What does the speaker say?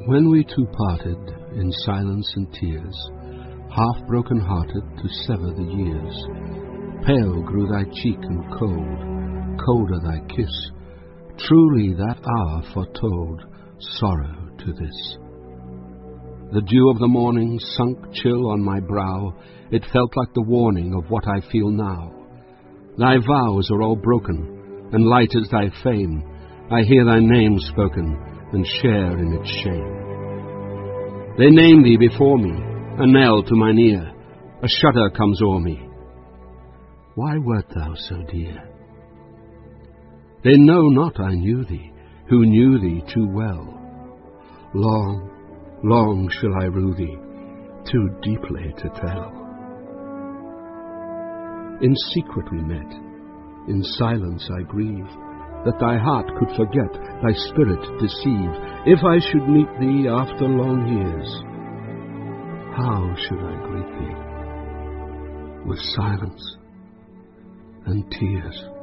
When we two parted in silence and tears, half broken-hearted to sever the years, pale grew thy cheek and cold, colder thy kiss. Truly that hour foretold sorrow to this. The dew of the morning sunk chill on my brow. It felt like the warning of what I feel now. Thy vows are all broken, and light is thy fame. I hear thy name spoken, and share in its shame. They name thee before me, a knell to mine ear. A shudder comes o'er me. Why wert thou so dear? They know not I knew thee, who knew thee too well. Long, long shall I rue thee, too deeply to tell. In secret we met, in silence I grieve, that thy heart could forget, thy spirit deceive. If I should meet thee after long years, how should I greet thee? With silence and tears.